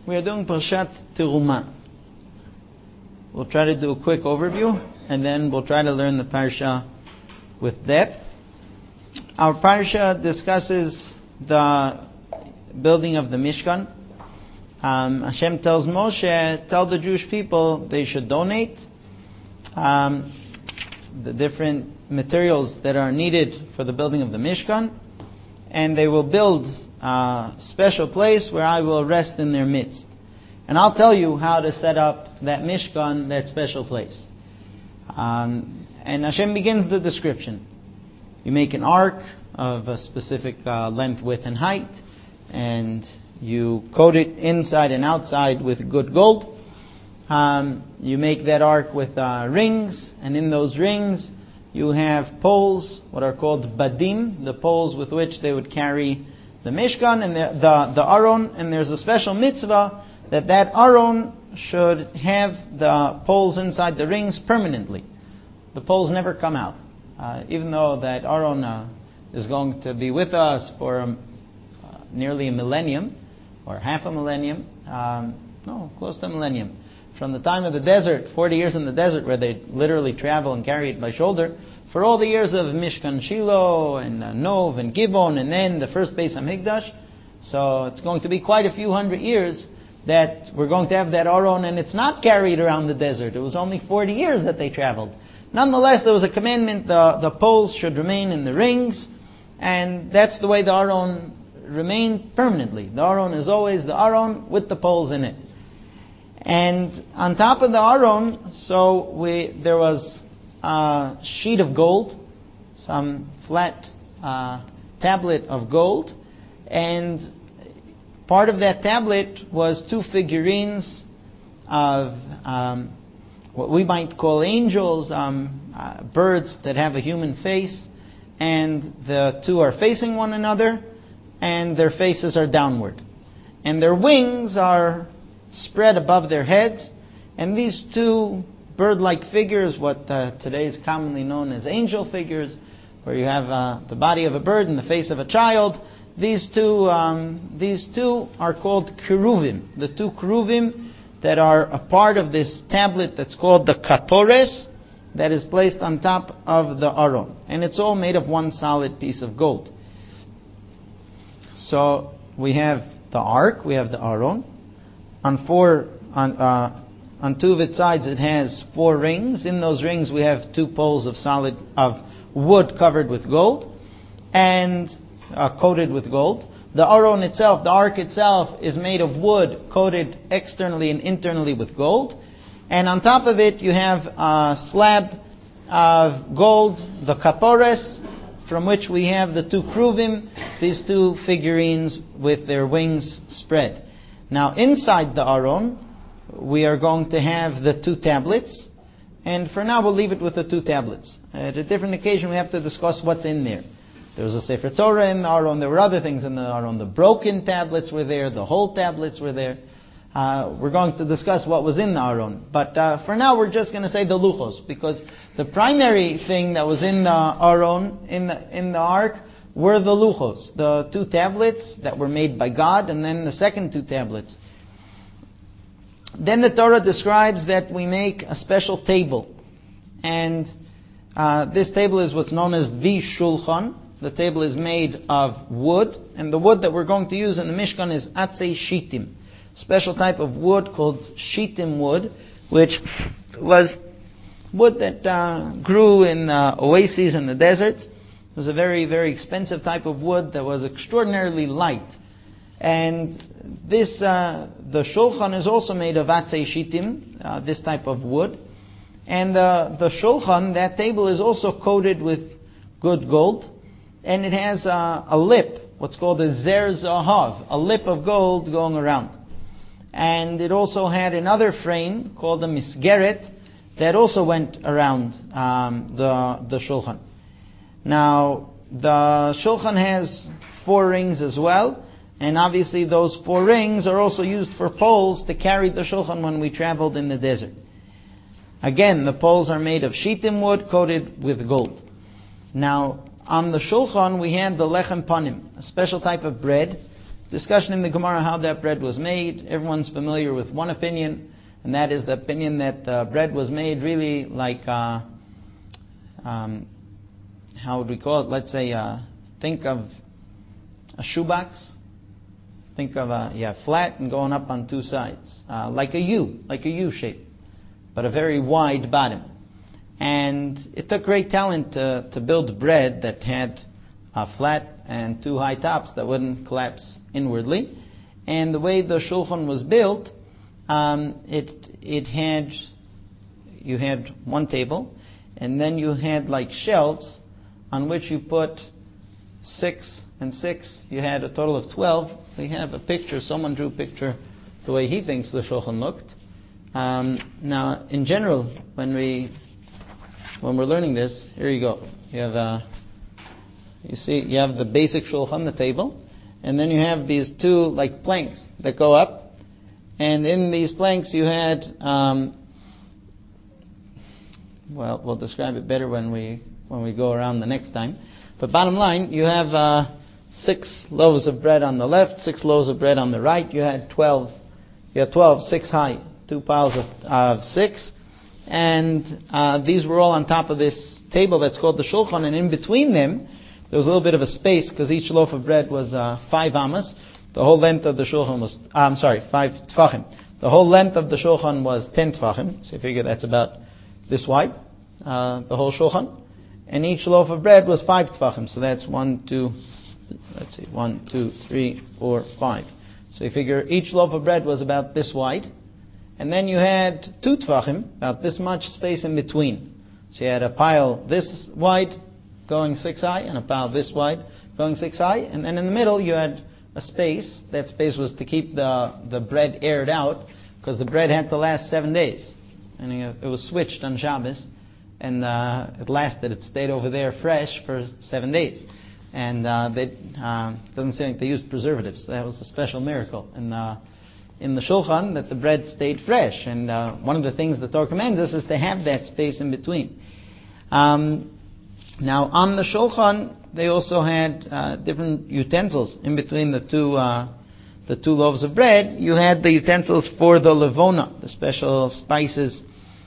We are doing Parshat Teruma. We'll try to do a quick overview, and then we'll try to learn the Parsha with depth. Our Parsha discusses the building of the Mishkan. Hashem tells Moshe, tell the Jewish people they should donate the different materials that are needed for the building of the Mishkan, and they will build a special place where I will rest in their midst. And I'll tell you how to set up that Mishkan, that special place. And Hashem begins the description. You make an ark of a specific length, width, and height, and you coat it inside and outside with good gold. You make that ark with rings, and in those rings you have poles, what are called badim, the poles with which they would carry the Mishkan and the Aron. And there's a special mitzvah that Aron should have the poles inside the rings permanently. The poles never come out. Even though that Aron is going to be with us for nearly a millennium, or half a millennium, close to a millennium. From the time of the desert, 40 years in the desert where they literally travel and carry it by shoulder, for all the years of Mishkan Shiloh and Nov and Gibon and then the first Beis HaMikdash. So it's going to be quite a few hundred years that we're going to have that Aron, and it's not carried around the desert. It was only 40 years that they traveled. Nonetheless, there was a commandment, the poles should remain in the rings, and that's the way the Aron remained permanently. The Aron is always the Aron with the poles in it. And on top of the Aron, there was a sheet of gold, some flat tablet of gold, and part of that tablet was two figurines of what we might call angels, birds that have a human face, and the two are facing one another, and their faces are downward. And their wings are spread above their heads, and these two bird-like figures, what today is commonly known as angel figures, where you have the body of a bird and the face of a child, these two are called keruvim. The two keruvim that are a part of this tablet that's called the kapores, that is placed on top of the Aron. And it's all made of one solid piece of gold. So we have the ark, we have the Aron. On two of its sides it has 4 rings. In those rings we have 2 poles of wood covered with gold and coated with gold. The Aron itself, the ark itself, is made of wood coated externally and internally with gold. And on top of it you have a slab of gold, the kapores, from which we have the 2 keruvim, these 2 figurines with their wings spread. Now inside the Aron, we are going to have the 2 tablets, and for now we'll leave it with the 2 tablets. At a different occasion we have to discuss what's in there. There was a Sefer Torah in the Aron, there were other things in the Aron. The broken tablets were there, the whole tablets were there. We're going to discuss what was in the Aron. But for now we're just going to say the luchos, because the primary thing that was in the Aron, in the ark, were the luchos, the 2 tablets that were made by God, and then the second 2 tablets. Then the Torah describes that we make a special table. And this table is what's known as the shulchan. The table is made of wood, and the wood that we're going to use in the Mishkan is atzei shitim, special type of wood called shitim wood, which was wood that grew in oases in the deserts. It was a very, very expensive type of wood that was extraordinarily light. And this, the shulchan is also made of atzei shitim, this type of wood. And the shulchan, that table, is also coated with good gold. And it has a lip, what's called a zer zahav, a lip of gold going around. And it also had another frame called a misgeret that also went around the shulchan. Now, the shulchan has 4 rings as well, and obviously those 4 rings are also used for poles to carry the shulchan when we traveled in the desert. Again, the poles are made of shitim wood coated with gold. Now, on the shulchan we had the lechem panim, a special type of bread discussion in the Gemara how that bread was made. Everyone's familiar with one opinion, and that is the opinion that the bread was made really like, how would we call it? Let's say, think of a shoebox. Think of flat and going up on two sides, like a U shape, but a very wide bottom. And it took great talent to build bread that had a flat and two high tops that wouldn't collapse inwardly. And the way the shulchan was built, you had one table, and then you had like shelves on which you put 6 and 6. You had a total of 12. We have a picture. Someone drew a picture the way he thinks the shulchan looked. Now, in general, when we're learning this, here you go. You have you have the basic shulchan, the table, and then you have these two like planks that go up, and in these planks you had, we'll describe it better when we go around the next time. But bottom line, you have 6 loaves of bread on the left, 6 loaves of bread on the right. You had 12. You had 12, 6 high, 2 piles of 6, and these were all on top of this table that's called the shulchan. And in between them, there was a little bit of a space because each loaf of bread was 5 amas. The whole length of the shulchan was 5 tfachim. The whole length of the shulchan was 10 tfachim. So you figure that's about this wide, the whole shulchan. And each loaf of bread was 5 tfachim. So that's 1, 2, 3, 4, 5. So you figure each loaf of bread was about this wide. And then you had 2 tfachim, about this much space in between. So you had a pile this wide going 6 high, and a pile this wide going 6 high. And then in the middle you had a space. That space was to keep the bread aired out, because the bread had to last 7 days. And it was switched on Shabbos, and it stayed over there fresh for 7 days. And doesn't seem like they used preservatives. That was a special miracle in the shulchan, that the bread stayed fresh. And one of the things the Torah commands us is to have that space in between. Now on the shulchan, they also had different utensils in between the two loaves of bread. You had the utensils for the levona, the special spices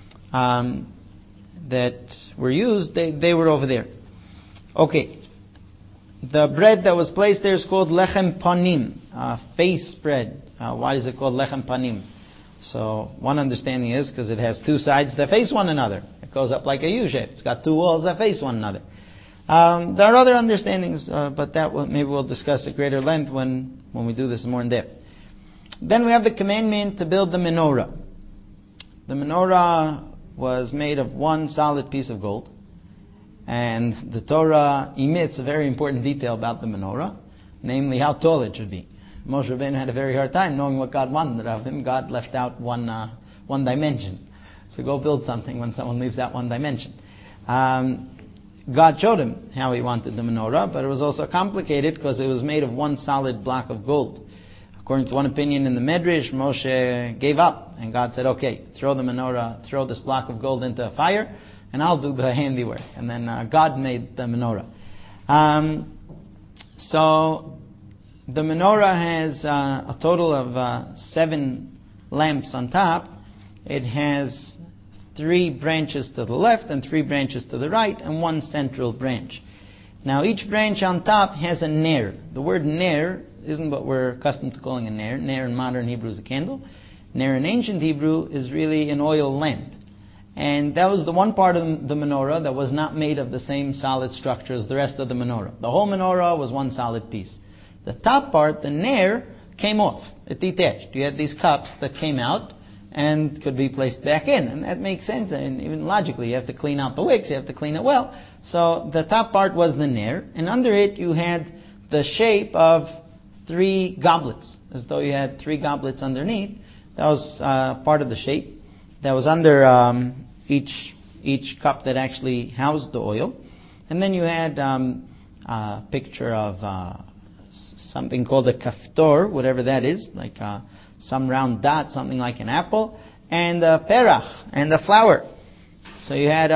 that were used. They were over there. Okay. The bread that was placed there is called lechem panim, face bread. Why is it called lechem panim? So one understanding is because it has 2 sides that face one another. It goes up like a U shape. It's got 2 walls that face one another. There are other understandings, but that maybe we'll discuss at greater length when we do this more in depth. Then we have the commandment to build the menorah. The menorah was made of one solid piece of gold. And the Torah emits a very important detail about the menorah, namely how tall it should be. Moshe Rabbeinu had a very hard time knowing what God wanted of him. God left out one dimension. So go build something when someone leaves out one dimension. God showed him how he wanted the menorah, but it was also complicated because it was made of one solid block of gold. According to one opinion in the Medrash, Moshe gave up, and God said, okay, throw this block of gold into a fire, and I'll do the handiwork. And then God made the menorah. So the menorah has a total of 7 lamps on top. It has 3 branches to the left and 3 branches to the right, and 1 central branch. Now each branch on top has a ner. The word ner isn't what we're accustomed to calling a ner. Ner in modern Hebrew is a candle. Ner in ancient Hebrew is really an oil lamp. And that was the one part of the menorah that was not made of the same solid structure as the rest of the menorah. The whole menorah was one solid piece. The top part, the ner, came off. It detached. You had these cups that came out and could be placed back in. And that makes sense. And even logically, you have to clean out the wicks. You have to clean it well. So the top part was the ner. And under it, you had the shape of 3 goblets, as though you had 3 goblets underneath. That was part of the shape. That was under each cup that actually housed the oil. And then you had a picture of something called a kaftor, whatever that is, like some round dot, something like an apple, and a perach, and a flower. So you had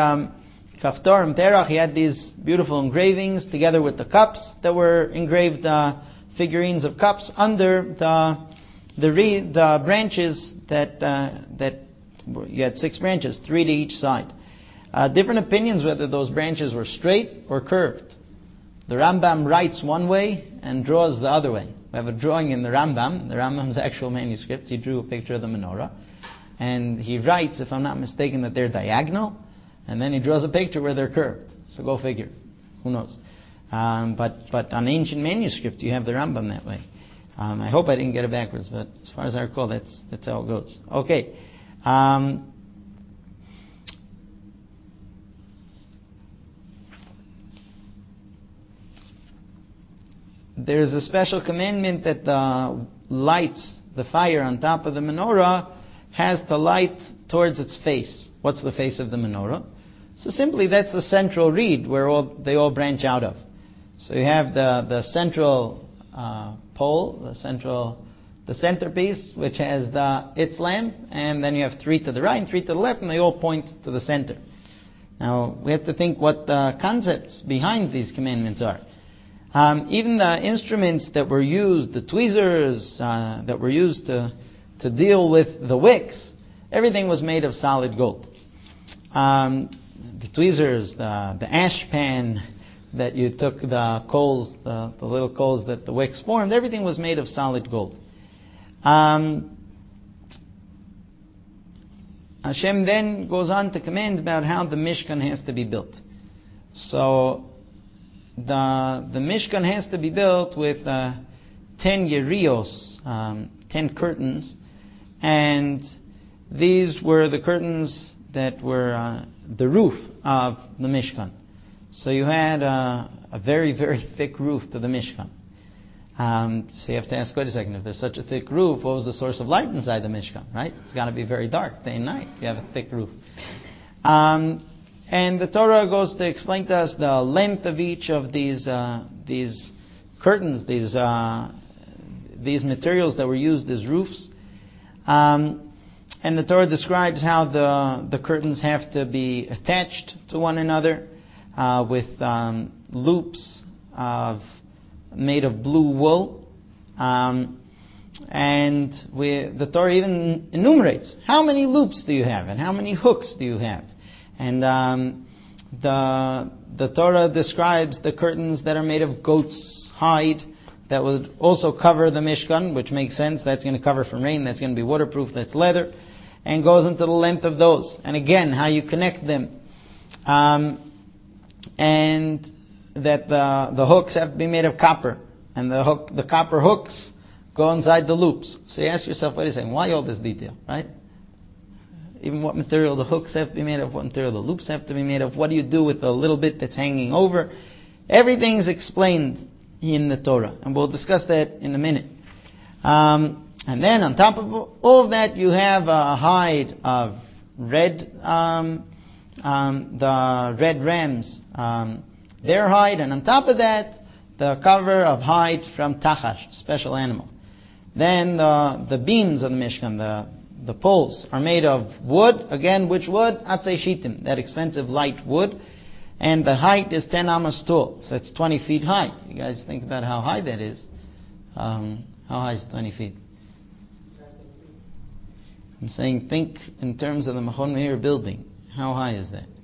kaftor and perach. You had these beautiful engravings together with the cups that were engraved figurines of cups under the branches that you had 6 branches, 3 to each side. Different opinions whether those branches were straight or curved. The Rambam writes one way and draws the other way. We have a drawing in the Rambam's actual manuscripts. He drew a picture of the menorah. And he writes, if I'm not mistaken, that they're diagonal. And then he draws a picture where they're curved. So go figure. Who knows? But on ancient manuscripts, you have the Rambam that way. I hope I didn't get it backwards, but as far as I recall, that's how it goes. Okay. There's a special commandment that the lights, the fire on top of the menorah, has to light towards its face. What's the face of the menorah? So simply that's the central reed where they all branch out of. So you have the central pole, the centerpiece, which has its lamp, and then you have 3 to the right and 3 to the left, and they all point to the center. Now we have to think what the concepts behind these commandments are. Even the instruments that were used, the tweezers that were used to deal with the wicks, everything was made of solid gold. The tweezers, the ash pan that you took the coals, the little coals that the wicks formed, everything was made of solid gold. Hashem then goes on to command about how the Mishkan has to be built. So the Mishkan has to be built with 10 yerios, 10 curtains, and these were the curtains that were the roof of the Mishkan. So you had a very, very thick roof to the Mishkan. So you have to ask, wait a second, if there's such a thick roof, what was the source of light inside the Mishkan, right? It's got to be very dark day and night if you have a thick roof. And the Torah goes to explain to us the length of each of these curtains, these materials that were used as roofs. And the Torah describes how the curtains have to be attached to one another with loops made of blue wool. And the Torah even enumerates how many loops do you have and how many hooks do you have. And the Torah describes the curtains that are made of goat's hide that would also cover the Mishkan, which makes sense. That's going to cover from rain. That's going to be waterproof. That's leather. And goes into the length of those. And again, how you connect them. And that the hooks have to be made of copper. And the copper hooks go inside the loops. So you ask yourself, wait a second, why all this detail, right? Even what material the hooks have to be made of, what material the loops have to be made of, what do you do with the little bit that's hanging over? Everything is explained in the Torah. And we'll discuss that in a minute. And then on top of all of that, you have a hide of red, the red rams, their hide, and on top of that, the cover of hide from tachash, special animal. Then the beams of the Mishkan, the poles, are made of wood. Again, which wood? Atzei shitim, that expensive light wood. And the height is 10 amas tall, so it's 20 feet high. You guys think about how high that is. How high is 20 feet? I'm saying think in terms of the Machon Meir building. How high is that?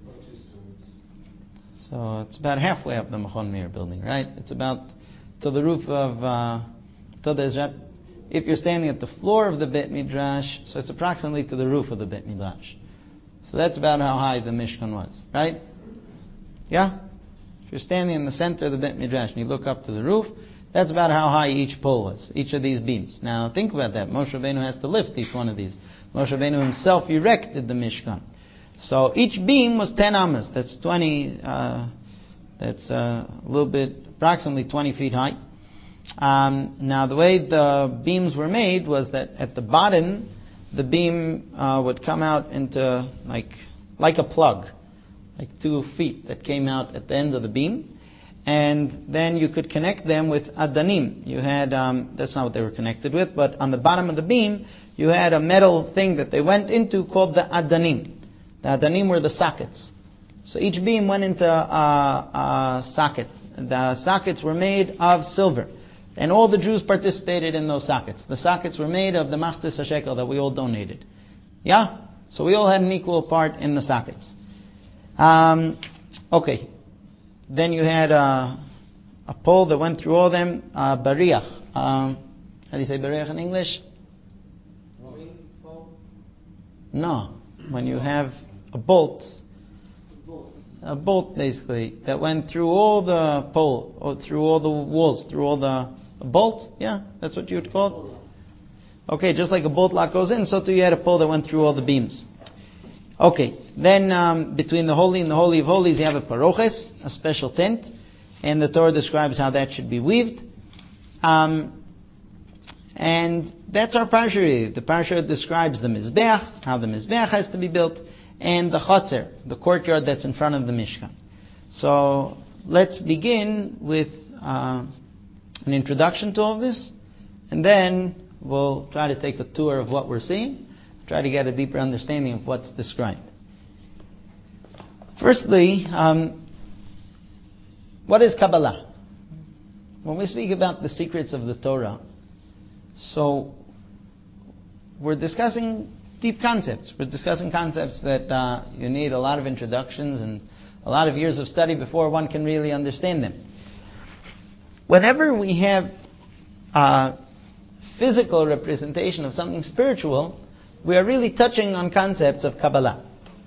So it's about halfway up the Machon Meir building, right? It's about to the roof of if you're standing at the floor of the Bet Midrash, so it's approximately to the roof of the Bet Midrash. So that's about how high the Mishkan was, right? Yeah? If you're standing in the center of the Bet Midrash and you look up to the roof, that's about how high each pole was, each of these beams. Now think about that. Moshe Rabbeinu has to lift each one of these. Moshe Rabbeinu himself erected the Mishkan. So each beam was 10 amas. That's 20, that's a little bit, approximately 20 feet high. Now the way the beams were made was that at the bottom, the beam would come out into like a plug, like 2 feet that came out at the end of the beam. And then you could connect them with adanim. You had, that's not what they were connected with, but on the bottom of the beam, you had a metal thing that they went into called the adanim. The adanim were the sockets. So each beam went into a socket. The sockets were made of silver. And all the Jews participated in those sockets. The sockets were made of the machzis hashekel that we all donated. Yeah? So we all had an equal part in the sockets. Okay. Then you had a pole that went through all of them. Bariach. How do you say bariach in English? No. When you have a bolt basically, that went through all the pole, or through all the walls, through all the bolt, yeah? That's what you would call it? Okay, just like a bolt lock goes in, so too you had a pole that went through all the beams. Okay, then between the Holy and the Holy of Holies you have a paroches, a special tent, and the Torah describes how that should be weaved. And that's our parsha. The parsha describes the Mizbeach, how the Mizbeach has to be built, and the Chotzer, the courtyard that's in front of the Mishkan. So let's begin with an introduction to all of this, and then we'll try to take a tour of what we're seeing, try to get a deeper understanding of what's described. Firstly, what is Kabbalah? When we speak about the secrets of the Torah, so we're discussing deep concepts. We're discussing concepts that you need a lot of introductions and a lot of years of study before one can really understand them. Whenever we have a physical representation of something spiritual, we are really touching on concepts of Kabbalah.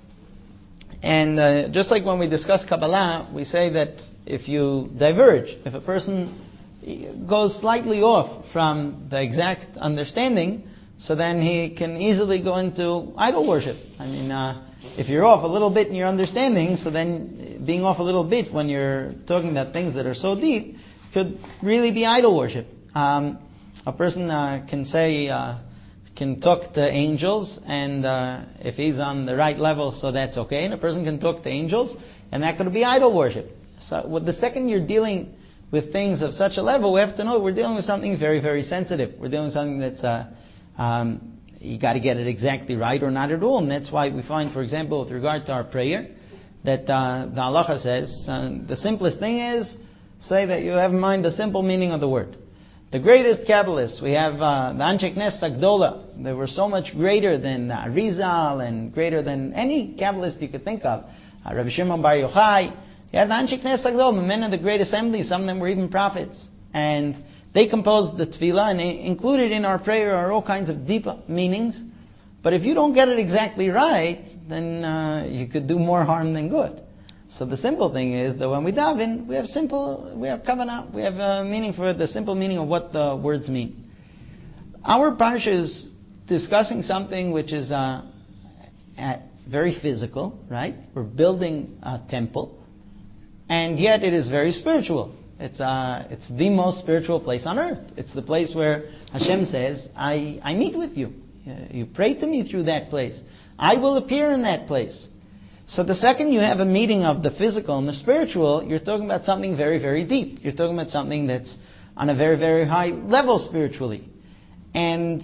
And just like when we discuss Kabbalah, we say that if you diverge, if a person goes slightly off from the exact understanding, so then he can easily go into idol worship. I mean, if you're off a little bit in your understanding, so then being off a little bit when you're talking about things that are so deep could really be idol worship. A person can say, can talk to angels, and if he's on the right level, so that's okay. And a person can talk to angels, and that could be idol worship. So the second you're dealing with things of such a level, we have to know we're dealing with something very, very sensitive. We're dealing with something that's you got to get it exactly right or not at all. And that's why we find, for example, with regard to our prayer, that the halacha says the simplest thing is say that you have in mind the simple meaning of the word. The greatest Kabbalists, we have the Anshe Knesset Agdola. They were so much greater than Arizal and greater than any Kabbalist you could think of. Rabbi Shimon Bar Yochai. You had the Anshe Knesset Agdola, the men of the great assembly. Some of them were even prophets. And they composed the tefillah, and included in our prayer are all kinds of deep meanings. But if you don't get it exactly right, then you could do more harm than good. So the simple thing is that when we daven, we have kavanah, we have a meaning for the simple meaning of what the words mean. Our parsha is discussing something which is very physical, right? We're building a temple, and yet it is very spiritual. It's the most spiritual place on earth. It's the place where Hashem says, I meet with you. You pray to me through that place. I will appear in that place. So the second you have a meeting of the physical and the spiritual, you're talking about something very, very deep. You're talking about something that's on a very, very high level spiritually. And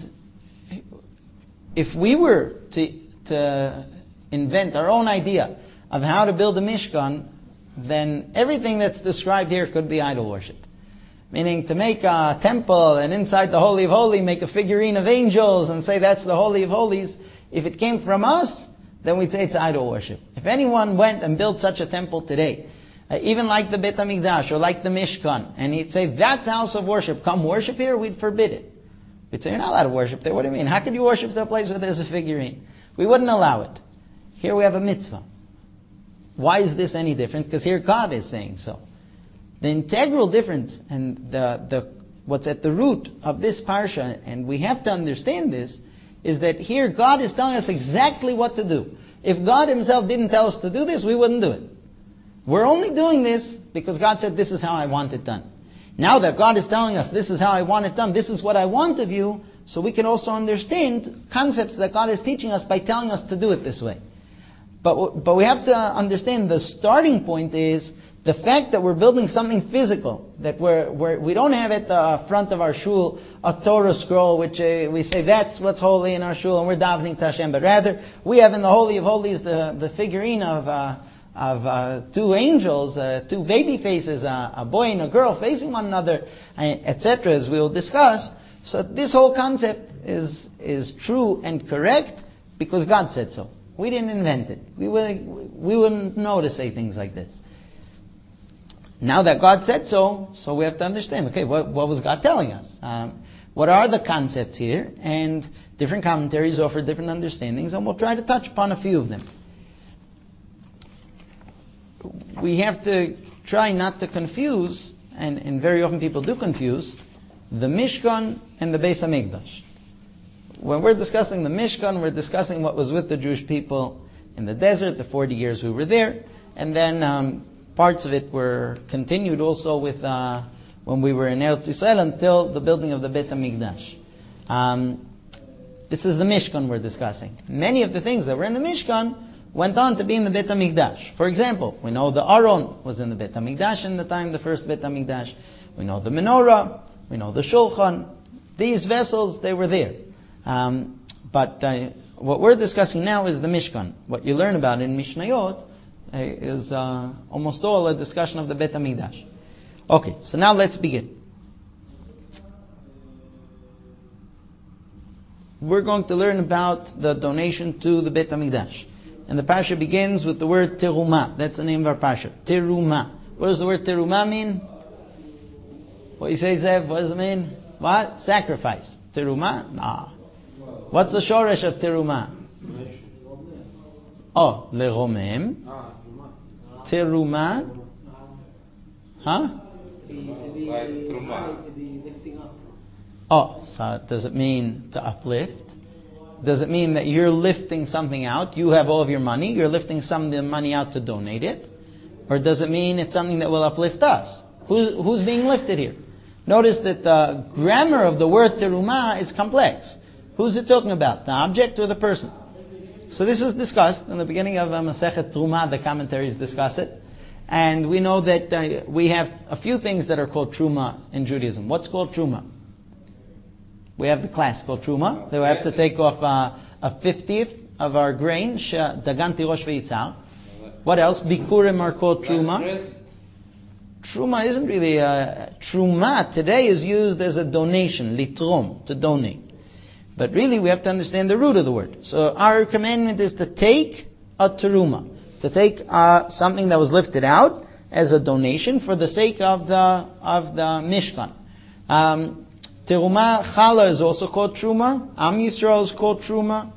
if we were to invent our own idea of how to build a Mishkan, then everything that's described here could be idol worship. Meaning to make a temple and inside the Holy of Holies make a figurine of angels and say that's the Holy of Holies. If it came from us, then we'd say it's idol worship. If anyone went and built such a temple today, even like the Beit HaMikdash or like the Mishkan, and he'd say, that's house of worship, come worship here, we'd forbid it. We'd say, you're not allowed to worship there. What do you mean? How could you worship to a place where there's a figurine? We wouldn't allow it. Here we have a mitzvah. Why is this any different? Because here God is saying so. The integral difference and what's at the root of this parsha, and we have to understand this, is that here God is telling us exactly what to do. If God Himself didn't tell us to do this, we wouldn't do it. We're only doing this because God said, this is how I want it done. Now that God is telling us, this is how I want it done, this is what I want of you, so we can also understand concepts that God is teaching us by telling us to do it this way. But we have to understand the starting point is the fact that we're building something physical, that we don't have at the front of our shul a Torah scroll, which we say that's what's holy in our shul, and we're davening to Hashem. But rather, we have in the Holy of Holies the figurine of two angels, two baby faces, a boy and a girl facing one another, etc., as we will discuss. So this whole concept is true and correct because God said so. We didn't invent it. We wouldn't know to say things like this. Now that God said so we have to understand, okay, what was God telling us? What are the concepts here? And different commentaries offer different understandings, and we'll try to touch upon a few of them. We have to try not to confuse, and very often people do confuse, the Mishkan and the Beis HaMikdash. When we're discussing the Mishkan, we're discussing what was with the Jewish people in the desert, the 40 years we were there, and then parts of it were continued also with when we were in Eretz Yisrael until the building of the Beit HaMikdash. This is the Mishkan we're discussing. Many of the things that were in the Mishkan went on to be in the Beit HaMikdash. For example, we know the Aron was in the Beit HaMikdash in the time of the first Beit HaMikdash. We know the menorah. We know the Shulchan. These vessels, they were there. But what we're discussing now is the Mishkan. What you learn about in Mishnayot is almost all a discussion of the Beit HaMikdash. Okay, so now let's begin. We're going to learn about the donation to the Beit HaMikdash. And the Parsha begins with the word Terumah. That's the name of our Parsha. Terumah. What does the word Terumah mean? What you say, Zev? What does it mean? What? Sacrifice. Terumah? Nah. What's the shoresh of Terumah? Oh, Leromem. Terumah. Huh? Oh, so does it mean to uplift? Does it mean that you're lifting something out? You have all of your money. You're lifting some of the money out to donate it? Or does it mean it's something that will uplift us? Who's being lifted here? Notice that the grammar of the word terumah is complex. Who's it talking about? The object or the person? So this is discussed in the beginning of Masechet Trumah. The commentaries discuss it. And we know that we have a few things that are called truma in Judaism. What's called truma? We have the class called truma. They will have to take off a 50th of our grain, dagan tirosh veitzar. What else? Bikurim are called truma. Truma isn't really truma. Today is used as a donation, litrom, to donate. But really we have to understand the root of the word. So our commandment is to take a teruma, to take something that was lifted out as a donation for the sake of the Mishkan. Teruma chala is also called truma. Am Yisrael is called truma.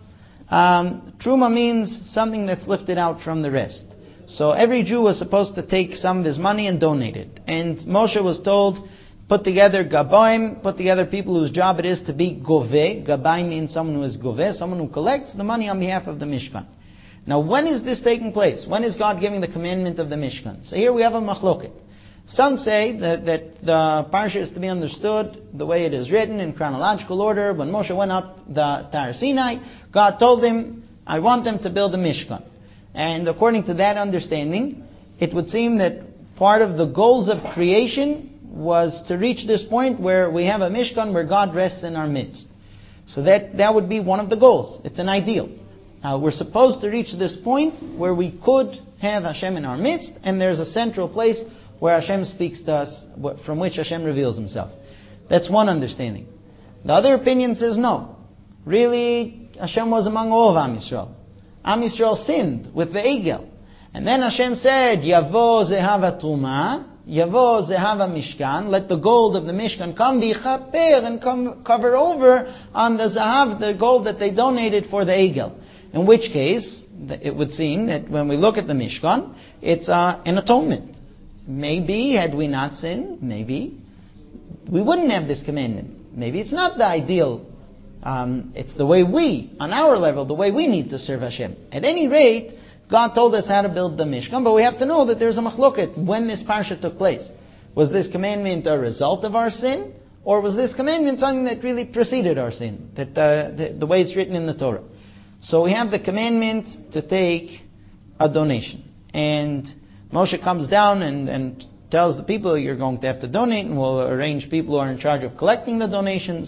Truma means something that's lifted out from the rest. So every Jew was supposed to take some of his money and donate it. And Moshe was told, put together gabaim, put together people whose job it is to be goveh. Gabaim means someone who is goveh, someone who collects the money on behalf of the Mishkan. Now when is this taking place? When is God giving the commandment of the Mishkan? So here we have a machloket. Some say that the parsha is to be understood the way it is written in chronological order. When Moshe went up the Har Sinai, God told him, I want them to build a Mishkan. And according to that understanding, it would seem that part of the goals of creation was to reach this point where we have a Mishkan where God rests in our midst. So that would be one of the goals. It's an ideal. We're supposed to reach this point where we could have Hashem in our midst, and there's a central place where Hashem speaks to us, from which Hashem reveals Himself. That's one understanding. The other opinion says no. Really, Hashem was among all of Am Yisrael. Am Yisrael sinned with the Egel. And then Hashem said, Yavo zehava truma, Yavo zehava mishkan, let the gold of the Mishkan come, bichaper, and come cover over on the zahav, the gold that they donated for the Egel. In which case, it would seem that when we look at the Mishkan, it's an atonement. Maybe, had we not sinned, maybe we wouldn't have this commandment. Maybe it's not the ideal. It's the way we, on our level, the way we need to serve Hashem. At any rate, God told us how to build the Mishkan, but we have to know that there's a machloket when this parsha took place. Was this commandment a result of our sin, or was this commandment something that really preceded our sin? That the way it's written in the Torah. So we have the commandment to take a donation. And Moshe comes down and tells the people, you're going to have to donate, and we'll arrange people who are in charge of collecting the donations.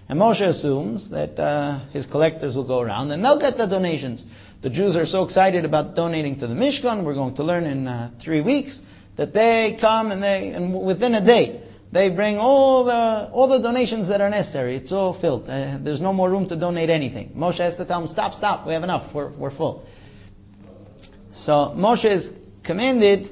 And Moshe assumes that his collectors will go around and they'll get the donations. The Jews are so excited about donating to the Mishkan, we're going to learn in 3 weeks, that they come and within a day, they bring all the donations that are necessary. It's all filled. There's no more room to donate anything. Moshe has to tell them, stop, we have enough, we're full. So Moshe is commanded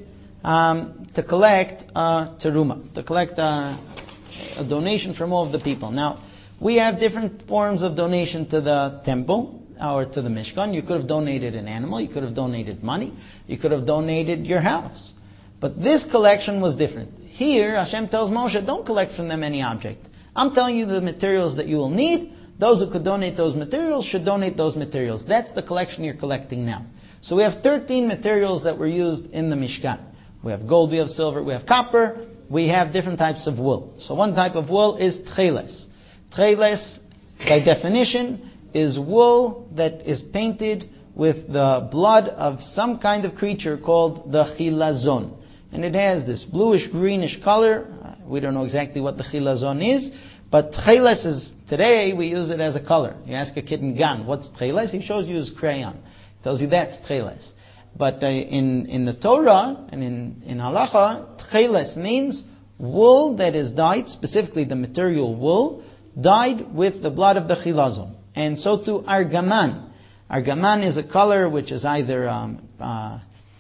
to collect teruma, to collect a donation from all of the people. Now, we have different forms of donation to the temple or to the Mishkan. You could have donated an animal, you could have donated money, you could have donated your house. But this collection was different. Here, Hashem tells Moshe, don't collect from them any object. I'm telling you the materials that you will need. Those who could donate those materials should donate those materials. That's the collection you're collecting now. So we have 13 materials that were used in the Mishkan. We have gold, we have silver, we have copper, we have different types of wool. So one type of wool is tcheles. Tcheles, by definition, is wool that is painted with the blood of some kind of creature called the chilazon. And it has this bluish-greenish color. We don't know exactly what the chilazon is, but tcheles is, today we use it as a color. You ask a kid in Gan, what's tcheles? He shows you his crayon. He tells you that's tcheles. But in the Torah and in Halacha, tcheles means wool that is dyed, specifically the material wool, dyed with the blood of the chilazon. And so too argaman. Argaman is a color which is either a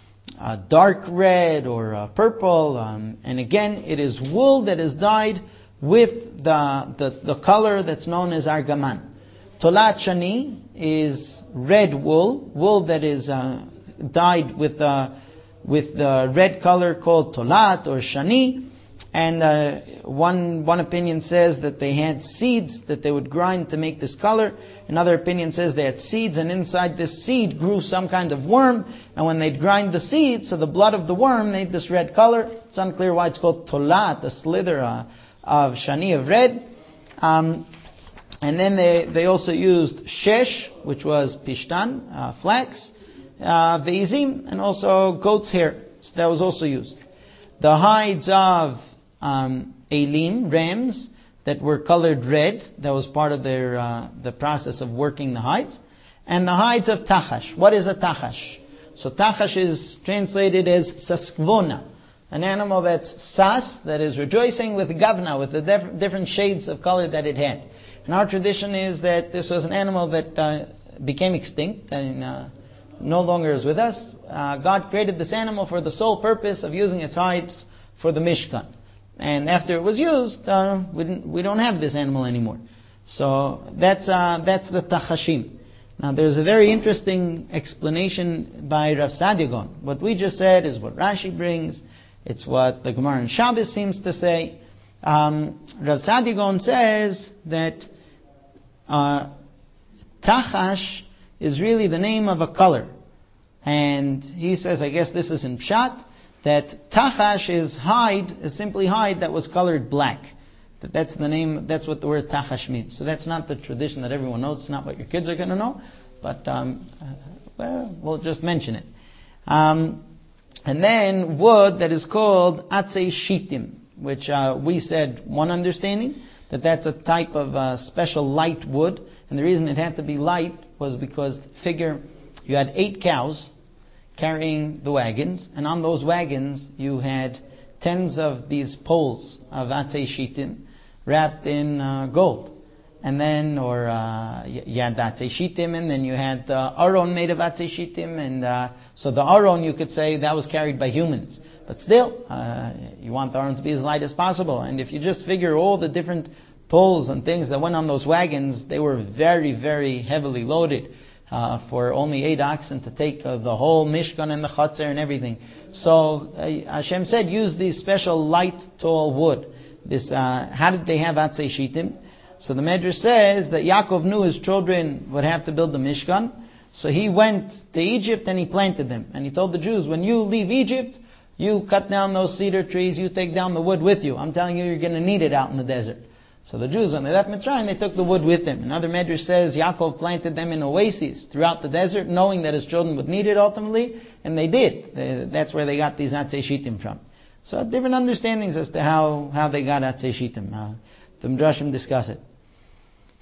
dark red or purple, and again, it is wool that is dyed with the color that's known as argaman. Tolat shani is red wool that is dyed with the red color called tolat or shani. And one opinion says that they had seeds that they would grind to make this color. Another opinion says they had seeds, and inside this seed grew some kind of worm. And when they'd grind the seed, so the blood of the worm made this red color. It's unclear why it's called tolat, a slither of shani, of red. And then they also used shesh, which was pishtan, flax, veizim, and also goat's hair. So that was also used. The hides of elim, rams, that were colored red. That was part of their the process of working the hides. And the hides of tachash. What is a tachash? So tachash is translated as saskvona, an animal that's sas, that is rejoicing, with gavna, with the different shades of color that it had. And our tradition is that this was an animal that became extinct and no longer is with us. God created this animal for the sole purpose of using its hides for the Mishkan. And after it was used, we don't have this animal anymore. So that's the Tachashim. Now there's a very interesting explanation by Rav Saadia Gaon. What we just said is what Rashi brings. It's what the Gemara in Shabbos seems to say. Rav Saadia Gaon says that Tachash is really the name of a color. And he says, I guess this is in Pshat, that Tachash is simply hide that was colored black. That's the name, that's what the word Tachash means. So that's not the tradition that everyone knows. It's not what your kids are going to know. But, we'll just mention it. And then wood that is called Atzei Shitim, which we said one understanding, that's a type of special light wood. And the reason it had to be light was because, figure, you had 8 cows carrying the wagons, and on those wagons you had tens of these poles of Atzei Shitim wrapped in gold. And then, you had the Atzei Shitim, and then you had the Aron made of Atzei Shitim, and so the Aron, you could say, that was carried by humans. But still, you want the Aron to be as light as possible. And if you just figure all the different poles and things that went on those wagons, they were very, very heavily loaded. For only 8 oxen to take the whole Mishkan and the Chatzar and everything. So Hashem said, use these special light, tall wood. How did they have Atzei Shitim? So the Medrash says that Yaakov knew his children would have to build the Mishkan. So he went to Egypt and he planted them. And he told the Jews, when you leave Egypt, you cut down those cedar trees, you take down the wood with you. I'm telling you, you're going to need it out in the desert. So the Jews, when they left Mitzrayim, they took the wood with them. Another Medrash says Yaakov planted them in oases throughout the desert, knowing that his children would need it ultimately, and they did. That's where they got these Atzei Shitim from. So different understandings as to how they got Atzei Shitim. The Midrashim discuss it.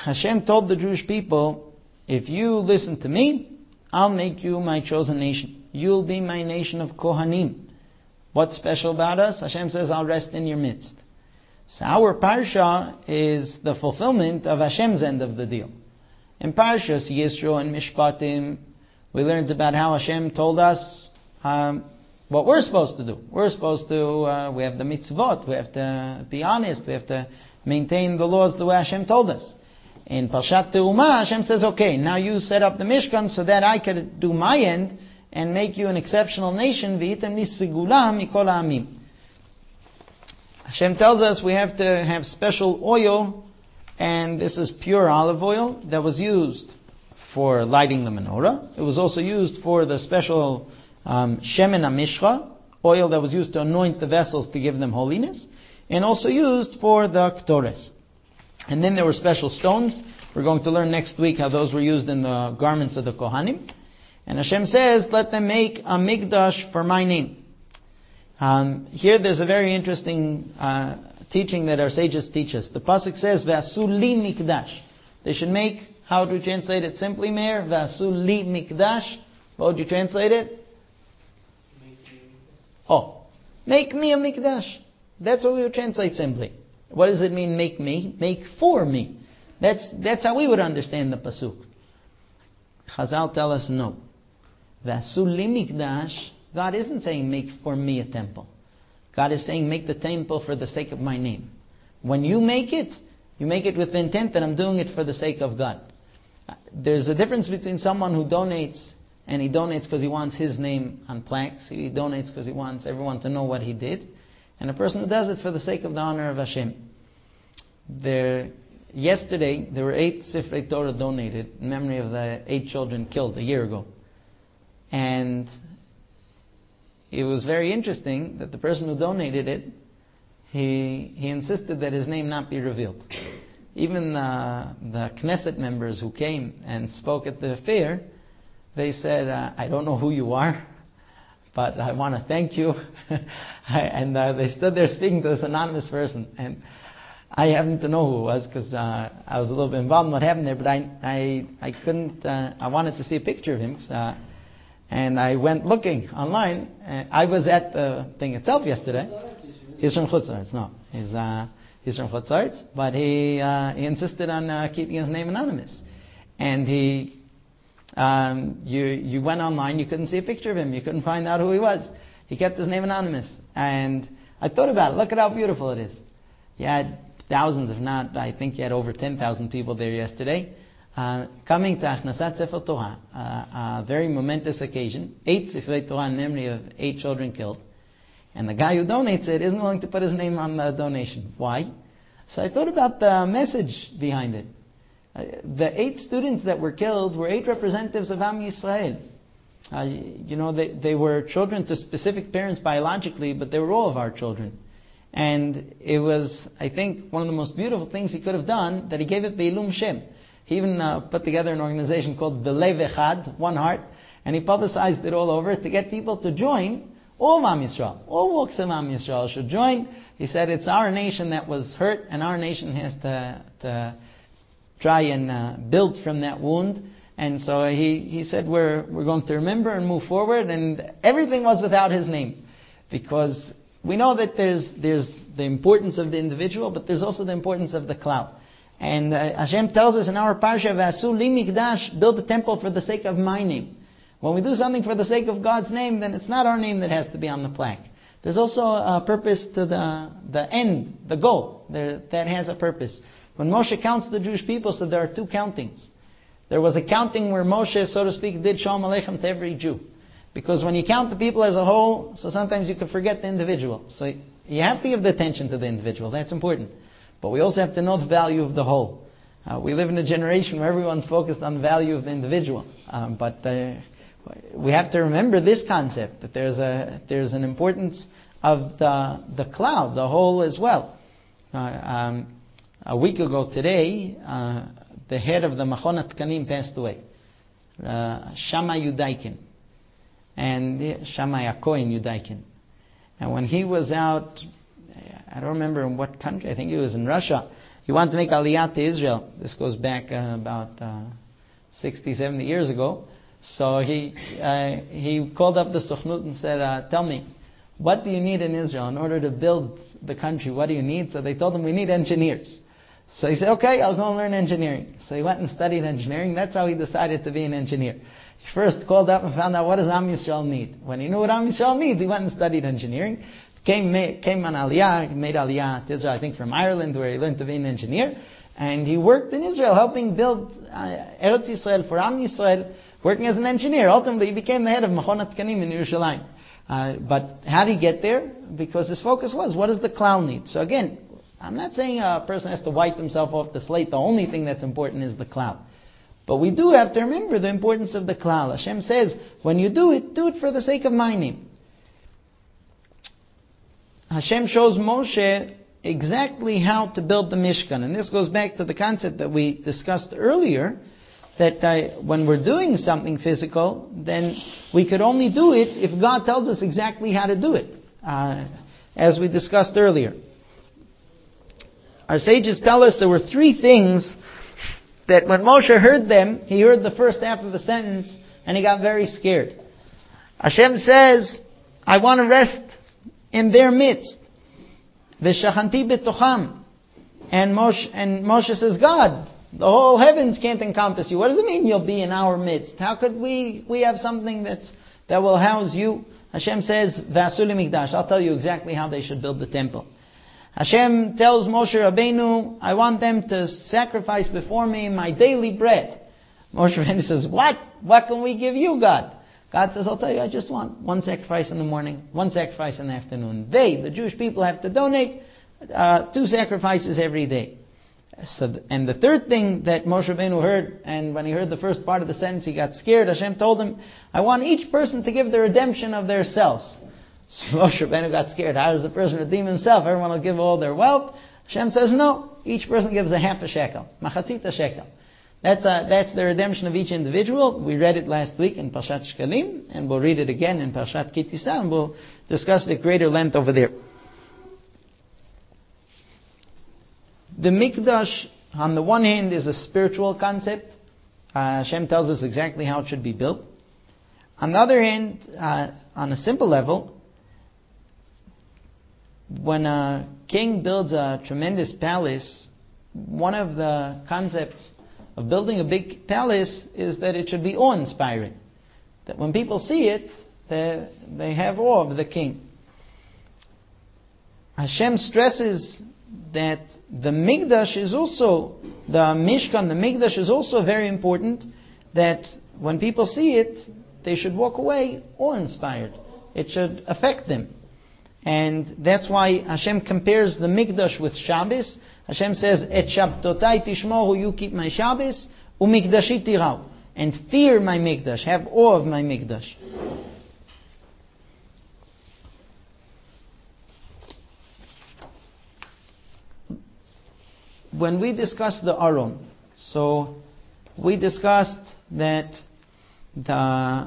Hashem told the Jewish people, if you listen to me, I'll make you my chosen nation. You'll be my nation of Kohanim. What's special about us? Hashem says, I'll rest in your midst. So our Parsha is the fulfillment of Hashem's end of the deal. In Parshas Yisro and Mishpatim, we learned about how Hashem told us what we're supposed to do. We're supposed to, we have the mitzvot, we have to be honest, we have to maintain the laws the way Hashem told us. In Parshat Teumah, Hashem says, okay, now you set up the Mishkan so that I can do my end and make you an exceptional nation. V'yitem li segula mikol ha'amim. Hashem tells us we have to have special oil, and this is pure olive oil that was used for lighting the menorah. It was also used for the special shemen hamishcha, oil that was used to anoint the vessels to give them holiness, and also used for the ktores. And then there were special stones. We're going to learn next week how those were used in the garments of the Kohanim. And Hashem says, let them make a mikdash for my name. Here there's a very interesting teaching that our sages teach us. The pasuk says, V'asu li mikdash. They should make, how do you translate it simply, Meir? V'asu li mikdash. How would you translate it? Make me a mikdash. That's what we would translate simply. What does it mean, make me? Make for me. That's how we would understand the pasuk. Chazal tell us no. V'asu li mikdash, God isn't saying make for me a temple. God is saying make the temple for the sake of my name. When you make it with the intent that I'm doing it for the sake of God. There's a difference between someone who donates, and he donates because he wants his name on plaques. He donates because he wants everyone to know what he did. And a person who does it for the sake of the honor of Hashem. Yesterday, there were 8 Sifrei Torah donated in memory of the 8 children killed a year ago. And it was very interesting that the person who donated it, he insisted that his name not be revealed. Even the Knesset members who came and spoke at the fair, they said, I don't know who you are, but I want to thank you. And they stood there speaking to this anonymous person. And I happened to know who it was because I was a little bit involved in what happened there, but I couldn't, I wanted to see a picture of him. And I went looking online. I was at the thing itself yesterday. He's from Chutz La'aretz. No, he's from Chutz La'aretz, but he insisted on keeping his name anonymous. And you went online, you couldn't see a picture of him, you couldn't find out who he was. He kept his name anonymous. And I thought about it. Look at how beautiful it is. You had thousands, if not, I think you had over 10,000 people there yesterday. Coming to Achnasat Sefer Torah, a very momentous occasion. 8 Sifrei Torah in memory of 8 children killed. And the guy who donates it isn't willing to put his name on the donation. Why? So I thought about the message behind it. The 8 students that were killed were 8 representatives of Am Yisrael. They were children to specific parents biologically, but they were all of our children. And it was, I think, one of the most beautiful things he could have done, that he gave it Be'ilum Shem. He even put together an organization called B'Lev Echad, One Heart, and he publicized it all over to get people to join. All of Am Yisrael, all walks of Am Yisrael should join. He said it's our nation that was hurt, and our nation has to try and build from that wound. And so he said we're going to remember and move forward, and everything was without his name, because we know that there's the importance of the individual, but there's also the importance of the cloud. And Hashem tells us in our parsha, V'asu li mikdash, build a temple for the sake of my name. When we do something for the sake of God's name, then it's not our name that has to be on the plaque. There's also a purpose to the end, the goal. That has a purpose. When Moshe counts the Jewish people, so there are 2 countings. There was a counting where Moshe, so to speak, did Shalom Aleichem to every Jew. Because when you count the people as a whole, so sometimes you can forget the individual. So you have to give the attention to the individual. That's important. But we also have to know the value of the whole. We live in a generation where everyone's focused on the value of the individual. But we have to remember this concept, that there's an importance of the cloud, the whole as well. A week ago today, the head of the Machon HaTkanim passed away, Shammai Yudaikin, and Shammai Akoin Yudaikin. And when he was out, I don't remember in what country, I think he was in Russia, he wanted to make Aliyah to Israel. This goes back about 60, 70 years ago. So he called up the Sukhnut and said, tell me, what do you need in Israel in order to build the country? What do you need? So they told him, we need engineers. So he said, okay, I'll go and learn engineering. So he went and studied engineering. That's how he decided to be an engineer. He first called up and found out what does Am Yisrael need. When he knew what Am Yisrael needs, he went and studied engineering. Came on Aliyah, he made Aliyah to Israel, I think from Ireland, where he learned to be an engineer. And he worked in Israel, helping build Eretz Yisrael for Am Yisrael, working as an engineer. Ultimately, he became the head of Machon HaTkanim in Yerushalayim. But how did he get there? Because his focus was, what does the klal need? So again, I'm not saying a person has to wipe himself off the slate. The only thing that's important is the klal. But we do have to remember the importance of the klal. Hashem says, when you do it for the sake of my name. Hashem shows Moshe exactly how to build the Mishkan. And this goes back to the concept that we discussed earlier, that when we're doing something physical, then we could only do it if God tells us exactly how to do it, as we discussed earlier. Our sages tell us there were three things that when Moshe heard them, he heard the first half of a sentence and he got very scared. Hashem says, I want to rest in their midst. V'shachanti b'tocham. And Moshe says, God, the whole heavens can't encompass you. What does it mean you'll be in our midst? How could we have something that will house you? Hashem says, V'asu mikdash. I'll tell you exactly how they should build the temple. Hashem tells Moshe Rabbeinu, I want them to sacrifice before me my daily bread. Moshe Rabbeinu says, what? What can we give you, God? God says, I'll tell you, I just want one sacrifice in the morning, one sacrifice in the afternoon. The Jewish people, have to donate 2 sacrifices every day. And the third thing that Moshe Rabbeinu heard, and when he heard the first part of the sentence, he got scared. Hashem told him, I want each person to give the redemption of their selves. So Moshe Rabbeinu got scared. How does the person redeem himself? Everyone will give all their wealth. Hashem says, no. Each person gives a half a shekel. Machatzit shekel. That's the redemption of each individual. We read it last week in Parshat Shkalim, and we'll read it again in Parshat Ki Tisa, and we'll discuss it at greater length over there. The Mikdash, on the one hand, is a spiritual concept. Hashem tells us exactly how it should be built. On the other hand, on a simple level, when a king builds a tremendous palace, one of the concepts of building a big palace is that it should be awe-inspiring. That when people see it, they have awe of the king. Hashem stresses that the Mikdash is also, the Mishkan, the Mikdash is also very important, that when people see it, they should walk away awe-inspired. It should affect them. And that's why Hashem compares the Mikdash with Shabbos. Hashem says, Et Shabtotai Tishmoru, you keep my Shabbos, Umikdashi Tirau, and fear my Mikdash, have awe of my Mikdash. When we discussed the Aron, so we discussed that the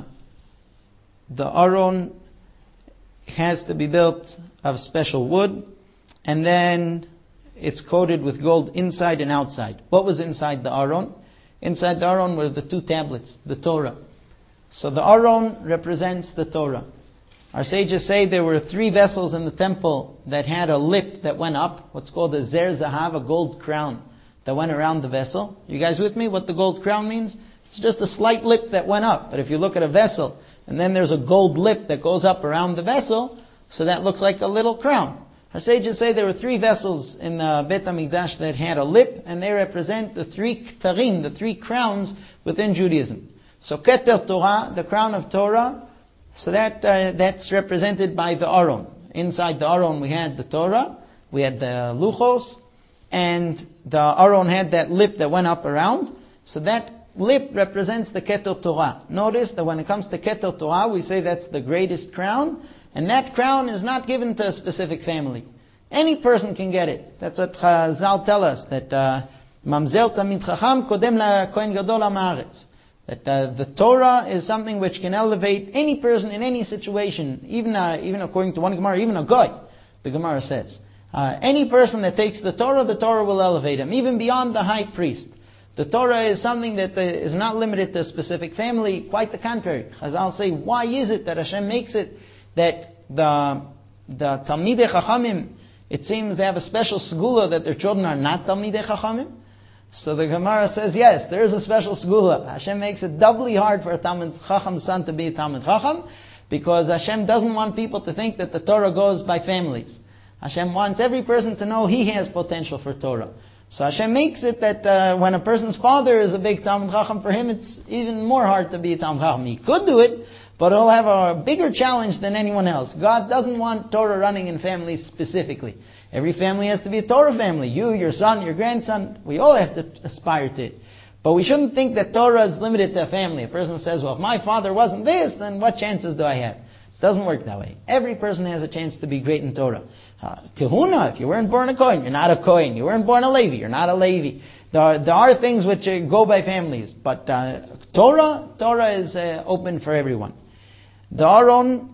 Aron has to be built of special wood, and then it's coated with gold inside and outside. What was inside the Aron? Inside the Aron were the 2 tablets, the Torah. So the Aron represents the Torah. Our sages say there were 3 vessels in the temple that had a lip that went up, what's called a Zer Zahav, a gold crown that went around the vessel. You guys with me? What the gold crown means? It's just a slight lip that went up. But if you look at a vessel, and then there's a gold lip that goes up around the vessel, so that looks like a little crown. Our sages say there were 3 vessels in the Beit HaMikdash that had a lip, and they represent the 3 ktarim, the 3 crowns within Judaism. So Keter Torah, the crown of Torah, so that's represented by the Aron. Inside the Aron we had the Torah, we had the Luchos, and the Aron had that lip that went up around. So that lip represents the Keter Torah. Notice that when it comes to Keter Torah, we say that's the greatest crown, and that crown is not given to a specific family. Any person can get it. That's what Chazal tell us, that Mamzer Tamid Chacham Kodem La Kohen Gadol HaMaaretz. That the Torah is something which can elevate any person in any situation, even according to one Gemara, even a goy, the Gemara says. Any person that takes the Torah will elevate him, even beyond the high priest. The Torah is something that is not limited to a specific family, quite the contrary. Chazal say, why is it that Hashem makes it that the Talmidei Chachamim, it seems they have a special segula that their children are not Talmidei Chachamim? So the Gemara says, yes, there is a special segula. Hashem makes it doubly hard for a Talmid Chacham son to be a Talmid Chacham, because Hashem doesn't want people to think that the Torah goes by families. Hashem wants every person to know he has potential for Torah. So Hashem makes it that when a person's father is a big Talmid Chacham, for him it's even more hard to be a Talmid Chacham. He could do it, but he'll have a bigger challenge than anyone else. God doesn't want Torah running in families specifically. Every family has to be a Torah family. You, your son, your grandson, we all have to aspire to it. But we shouldn't think that Torah is limited to a family. A person says, well, if my father wasn't this, then what chances do I have? It doesn't work that way. Every person has a chance to be great in Torah. Kahuna, if you weren't born a Kohen, you're not a Kohen. You weren't born a Levi, you're not a Levi. There are things which go by families. But Torah is open for everyone. The Aron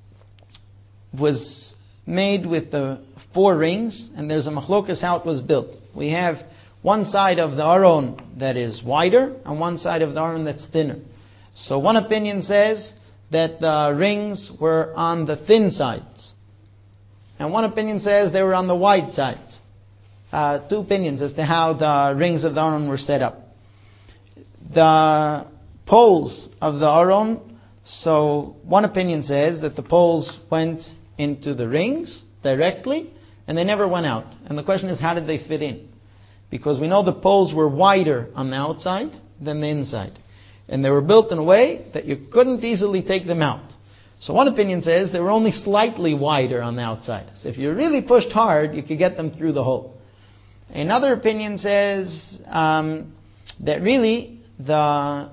was made with the 4 rings, and there's a machlokas how it was built. We have one side of the Aron that is wider, and one side of the Aron that's thinner. So one opinion says that the rings were on the thin sides, and one opinion says they were on the wide sides. 2 opinions as to how the rings of the Aron were set up. The poles of the Aron, so one opinion says that the poles went into the rings directly, and they never went out. And the question is, how did they fit in? Because we know the poles were wider on the outside than the inside. And they were built in a way that you couldn't easily take them out. So one opinion says they were only slightly wider on the outside. So if you really pushed hard, you could get them through the hole. Another opinion says that really the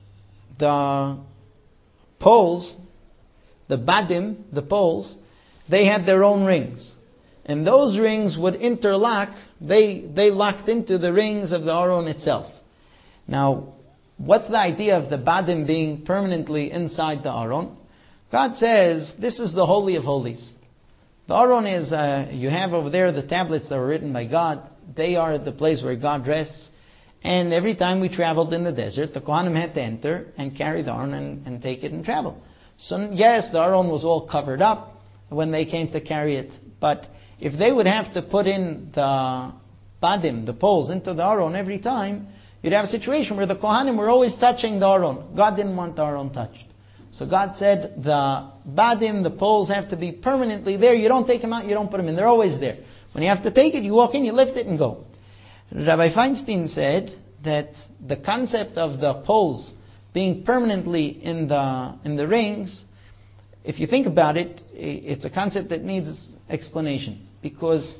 poles, the badim, the poles, they had their own rings. And those rings would interlock, they locked into the rings of the Aron itself. Now, what's the idea of the badim being permanently inside the Aron? God says, this is the Holy of Holies. The Aron is, you have over there the tablets that were written by God. They are the place where God rests. And every time we traveled in the desert, the Kohanim had to enter and carry the Aron and take it and travel. So yes, the Aron was all covered up when they came to carry it. But if they would have to put in the badim, the poles, into the Aron every time, you'd have a situation where the Kohanim were always touching the Aron. God didn't want the Aron touched. So God said the badim, the poles, have to be permanently there. You don't take them out, you don't put them in. They're always there. When you have to take it, you walk in, you lift it and go. Rabbi Feinstein said that the concept of the poles being permanently in the rings, if you think about it, it's a concept that needs explanation. Because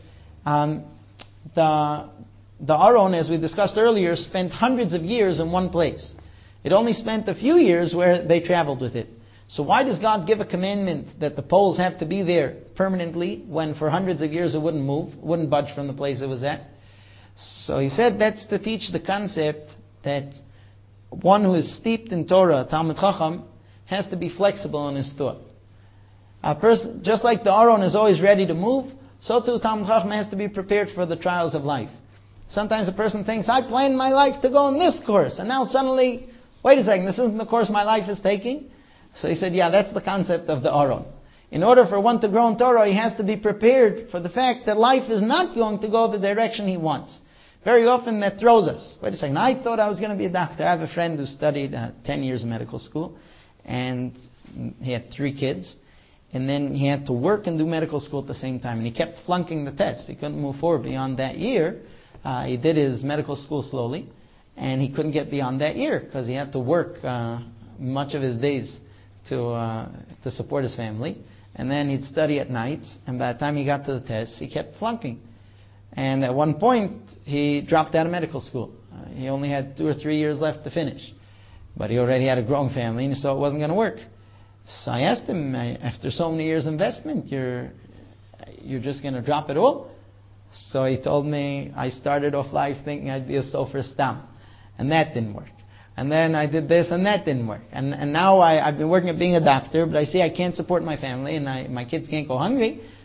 the Aron, as we discussed earlier, spent hundreds of years in one place. It only spent a few years where they traveled with it. So why does God give a commandment that the poles have to be there permanently when for hundreds of years it wouldn't move, wouldn't budge from the place it was at? So he said that's to teach the concept that one who is steeped in Torah, Talmid Chacham, has to be flexible in his thought. A person, just like the Aron is always ready to move, so too Talmid Chacham has to be prepared for the trials of life. Sometimes a person thinks, I planned my life to go on this course, and now suddenly, wait a second, this isn't the course my life is taking? So he said, yeah, that's the concept of the Aron. In order for one to grow in Torah, he has to be prepared for the fact that life is not going to go the direction he wants. Very often that throws us. Wait a second, I thought I was going to be a doctor. I have a friend who studied 10 years in medical school, and he had 3 kids, and then he had to work and do medical school at the same time, and he kept flunking the test. He couldn't move forward beyond that year. He did his medical school slowly, and he couldn't get beyond that year because he had to work much of his days to support his family. And then he'd study at nights, and by the time he got to the test, he kept flunking. And at one point, he dropped out of medical school. He only had 2 or 3 years left to finish. But he already had a growing family, and so it wasn't going to work. So I asked him, after so many years investment, you're just going to drop it all? So he told me, I started off life thinking I'd be a Sofer Stam. And that didn't work. And then I did this, and that didn't work. And now I've been working at being a doctor, but I see I can't support my family, and my kids can't go hungry.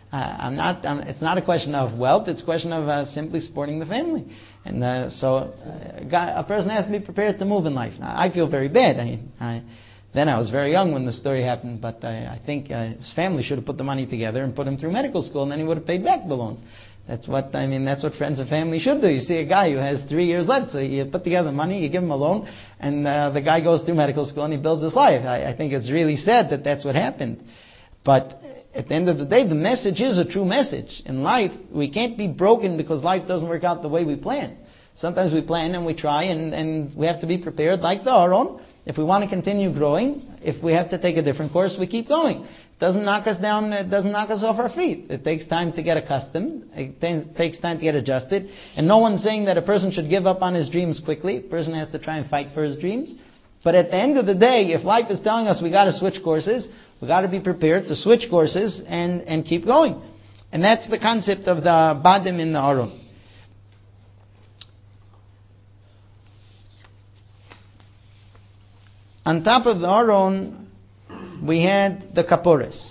It's not a question of wealth. It's a question of simply supporting the family. And so a person has to be prepared to move in life. Now, I feel very bad. Then I was very young when the story happened, but I think his family should have put the money together and put him through medical school, and then he would have paid back the loans. That's what friends and family should do. You see a guy who has 3 years left, so you put together money, you give him a loan, and the guy goes through medical school and he builds his life. I think it's really sad that that's what happened. But at the end of the day, the message is a true message. In life, we can't be broken because life doesn't work out the way we plan. Sometimes we plan and we try, and we have to be prepared, like the Aron. If we want to continue growing, if we have to take a different course, we keep going. It doesn't knock us down, it doesn't knock us off our feet. It takes time to get accustomed, it takes time to get adjusted, and no one's saying that a person should give up on his dreams quickly. A person has to try and fight for his dreams. But at the end of the day, if life is telling us we got to switch courses, we got to be prepared to switch courses and keep going. And that's the concept of the Badim in the Aron. On top of the Aron, we had the Kapores.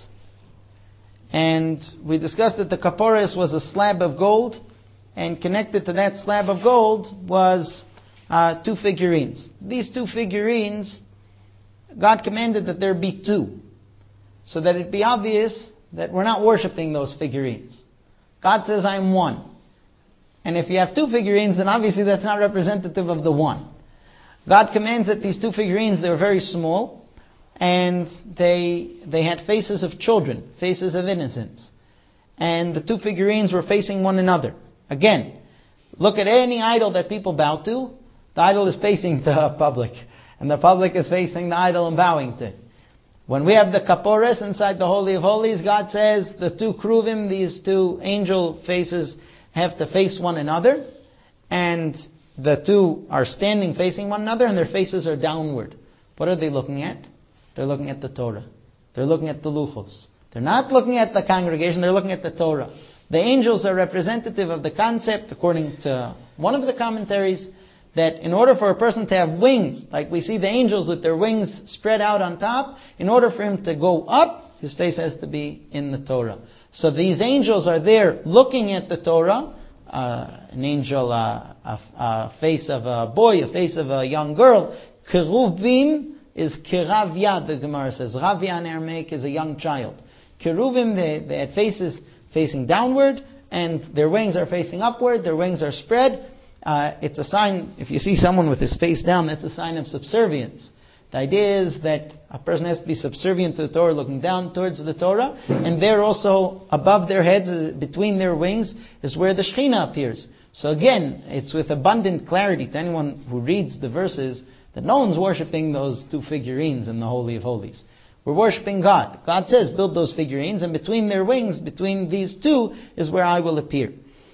And we discussed that the Kapores was a slab of gold, and connected to that slab of gold was 2 figurines. These 2 figurines, God commanded that there be 2, so that it be obvious that we're not worshiping those figurines. God says, I am one. And if you have 2 figurines, then obviously that's not representative of the one. God commands that these 2 figurines, they were very small, and they had faces of children, faces of innocence. And the 2 figurines were facing one another. Again, look at any idol that people bow to, the idol is facing the public, and the public is facing the idol and bowing to. When we have the Kapores inside the Holy of Holies, God says the 2 Kruvim, these 2 angel faces, have to face one another, and the 2 are standing facing one another, and their faces are downward. What are they looking at? They're looking at the Torah. They're looking at the Luchos. They're not looking at the congregation, they're looking at the Torah. The angels are representative of the concept, according to one of the commentaries, that in order for a person to have wings, like we see the angels with their wings spread out on top, in order for him to go up, his face has to be in the Torah. So these angels are there looking at the Torah. An angel, a face of a boy, a face of a young girl. Keruvim is Keravya, the Gemara says. Ravya in Aramaic is a young child. Keruvim, they had faces facing downward, and their wings are facing upward, their wings are spread. It's a sign, if you see someone with his face down, that's a sign of subservience. The idea is that a person has to be subservient to the Torah, looking down towards the Torah, and there also, above their heads, between their wings, is where the Shekhinah appears. So again, it's with abundant clarity to anyone who reads the verses that no one's worshipping those 2 figurines in the Holy of Holies. We're worshipping God. God says, build those figurines, and between their wings, between these 2, is where I will appear.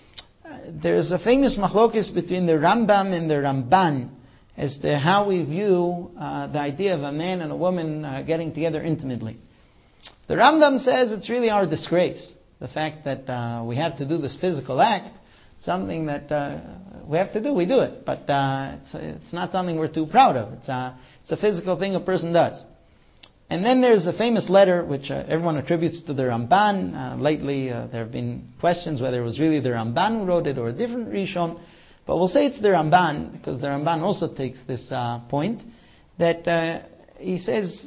There's a famous machlokes between the Rambam and the Ramban as to how we view the idea of a man and a woman getting together intimately. The Rambam says it's really our disgrace, the fact that we have to do this physical act, something that we have to do, we do it, but it's not something we're too proud of. It's a physical thing a person does. And then there's a famous letter which everyone attributes to the Ramban. Lately there have been questions whether it was really the Ramban who wrote it or a different Rishon. But we'll say it's the Ramban, because the Ramban also takes this point, that he says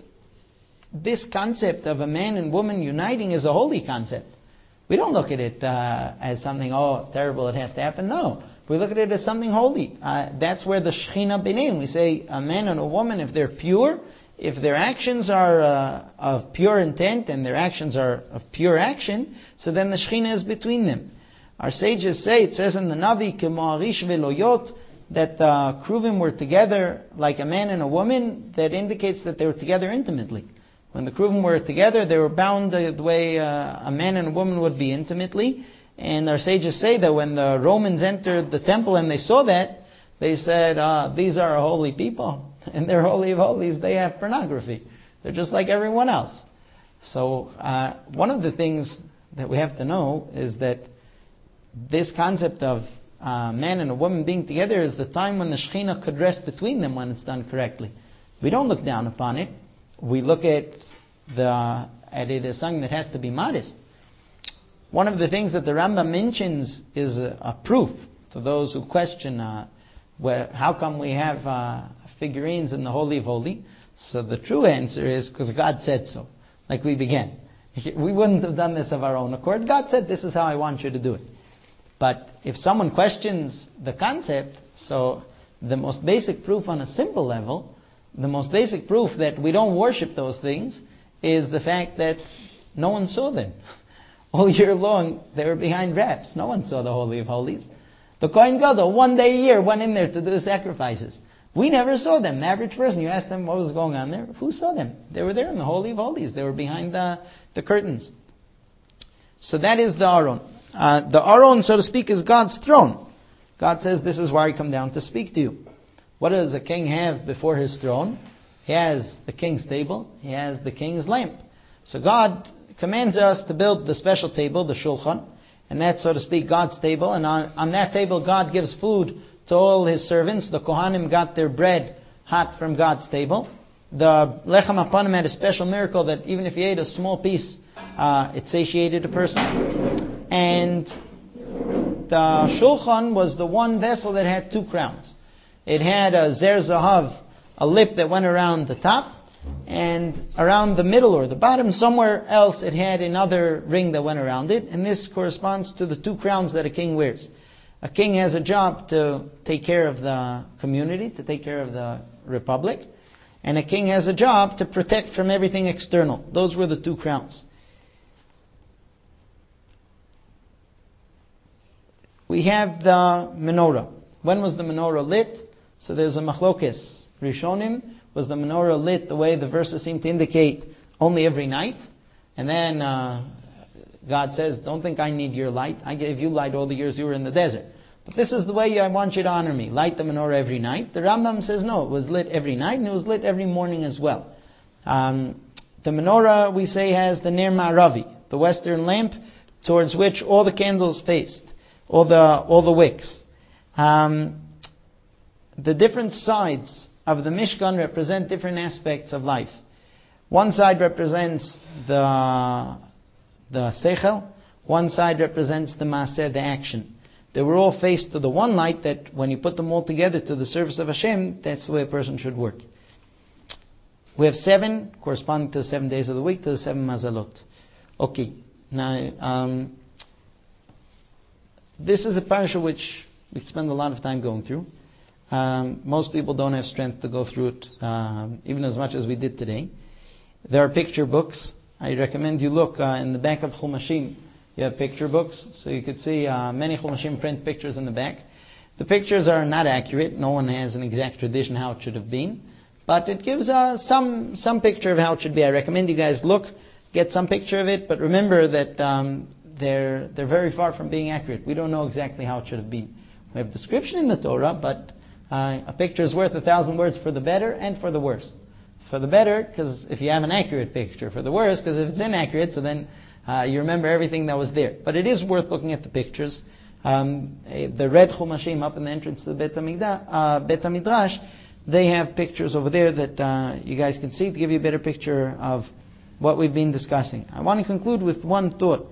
this concept of a man and woman uniting is a holy concept. We don't look at it as something, terrible, it has to happen. No. We look at it as something holy. That's where the Shekhinah B'neim, we say a man and a woman, if they're pure, if their actions are of pure intent and their actions are of pure action, so then the Shekhinah is between them. Our sages say, it says in the Navi, K'mo'arish ve'loyot, that the Kruvim were together like a man and a woman. That indicates that they were together intimately. When the Kruvim were together, they were bound the way a man and a woman would be intimately. And our sages say that when the Romans entered the temple and they saw that, they said, these are holy people. And they're holy of holies, they have pornography. They're just like everyone else. So one of the things that we have to know is that this concept of a man and a woman being together is the time when the Shekhinah could rest between them when it's done correctly. We don't look down upon it. We look at it as something that has to be modest. One of the things that the Rambam mentions is a proof to those who question how come we have figurines in the Holy of Holies. So the true answer is because God said so, like we began. We wouldn't have done this of our own accord. God said, this is how I want you to do it. But if someone questions the concept, so the most basic proof on a simple level, the most basic proof that we don't worship those things is the fact that no one saw them. All year long, they were behind wraps. No one saw the Holy of Holies. The Kohen Gadol, one day a year, went in there to do the sacrifices. We never saw them. The average person, you asked them what was going on there, who saw them? They were there in the Holy of Holies. They were behind the curtains. So that is the Aron. The Aron, so to speak, is God's throne. God says, this is why I come down to speak to you. What does a king have before his throne? He has the king's table. He has the king's lamp. So God commands us to build the special table, the Shulchan. And that's, so to speak, God's table. And on that table, God gives food to all His servants. The Kohanim got their bread hot from God's table. The Lechem Apanim had a special miracle that even if you ate a small piece, it satiated a person. And the Shulchan was the one vessel that had two crowns. It had a Zer Zahav, a lip that went around the top, and around the middle or the bottom, somewhere else, it had another ring that went around it. And this corresponds to the two crowns that a king wears. A king has a job to take care of the community, to take care of the republic. And a king has a job to protect from everything external. Those were the two crowns. We have the menorah. When was the menorah lit? So there's a machlokes. Rishonim, was the menorah lit the way the verses seem to indicate, only every night? And then God says, don't think I need your light. I gave you light all the years you were in the desert. But this is the way I want you to honor me. Light the menorah every night. The Rambam says no, it was lit every night and it was lit every morning as well. The menorah, we say, has the Ner Ma'aravi, the western lamp towards which all the candles faced, all the wicks. The different sides of the Mishkan represent different aspects of life. One side represents the Seichel, one side represents the Maaseh, the action. They were all faced to the one light that when you put them all together to the service of Hashem, that's the way a person should work. We have 7, corresponding to the 7 days of the week, to the 7 Mazalot. Okay, now this is a parasha which we spend a lot of time going through. Most people don't have strength to go through it, even as much as we did today. There are picture books. I recommend you look in the back of Chumashim. You have picture books, so you could see many Chumashim print pictures in the back. The pictures are not accurate. No one has an exact tradition how it should have been. But it gives some picture of how it should be. I recommend you guys look, get some picture of it, but remember that they're very far from being accurate. We don't know exactly how it should have been. We have description in the Torah, but a picture is worth 1,000 words for the better and for the worse. For the better, because if you have an accurate picture. For the worse, because if it's inaccurate, so then you remember everything that was there. But it is worth looking at the pictures. The red Chumashim up in the entrance to the Bet HaMidrash, they have pictures over there that you guys can see to give you a better picture of what we've been discussing. I want to conclude with one thought.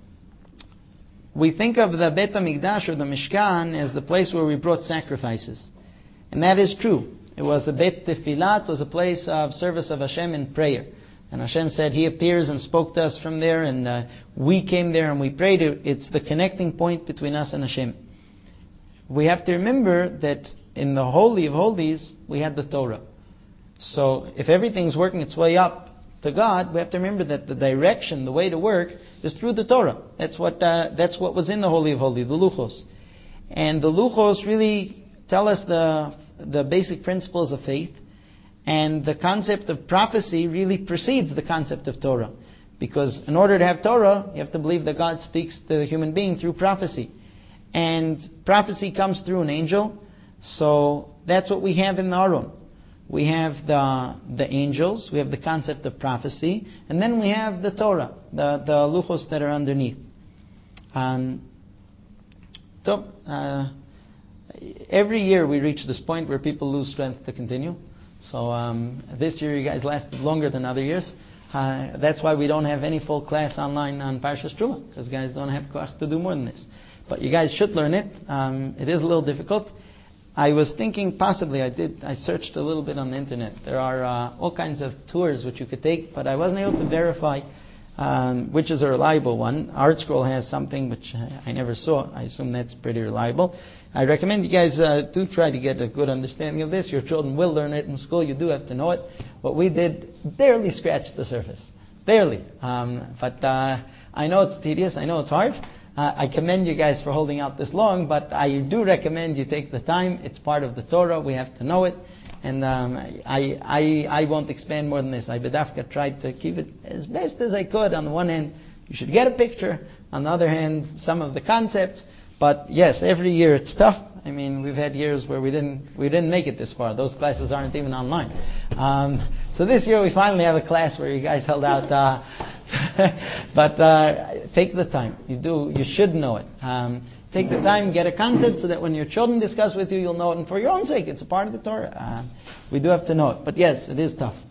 We think of the Bet HaMikdash or the Mishkan as the place where we brought sacrifices. And that is true. It was a Bet Tefillah, it was a place of service of Hashem in prayer. And Hashem said He appears and spoke to us from there, and we came there and we prayed. It's the connecting point between us and Hashem. We have to remember that in the Holy of Holies, we had the Torah. So if everything's working its way up to God, we have to remember that the direction, the way to work, is through the Torah. That's what was in the Holy of Holies, the Luchos. And the Luchos really tell us the basic principles of faith. And the concept of prophecy really precedes the concept of Torah. Because in order to have Torah, you have to believe that God speaks to the human being through prophecy. And prophecy comes through an angel. So that's what we have in the Aron. We have the angels, we have the concept of prophecy, and then we have the Torah, the luchos that are underneath. Every year we reach this point where people lose strength to continue. So this year you guys lasted longer than other years. That's why we don't have any full class online on Parshas Truma, because guys don't have koach to do more than this. But you guys should learn it. It is a little difficult. I was thinking possibly, I searched a little bit on the internet. There are all kinds of tours which you could take, but I wasn't able to verify which is a reliable one. ArtScroll has something which I never saw. I assume that's pretty reliable. I recommend you guys do try to get a good understanding of this. Your children will learn it in school. You do have to know it. What we did barely scratched the surface. Barely. But I know it's tedious. I know it's hard. I commend you guys for holding out this long, but I do recommend you take the time. It's part of the Torah. We have to know it. And I won't expand more than this. I bedafka tried to keep it as best as I could. On the one hand, you should get a picture. On the other hand, some of the concepts. But yes, every year it's tough. I mean, we've had years where we didn't make it this far. Those classes aren't even online. So this year we finally have a class where you guys held out. But take the time. You should know it. Take the time, get a concept so that when your children discuss with you, you'll know it. And for your own sake, it's a part of the Torah. We do have to know it. But yes, it is tough.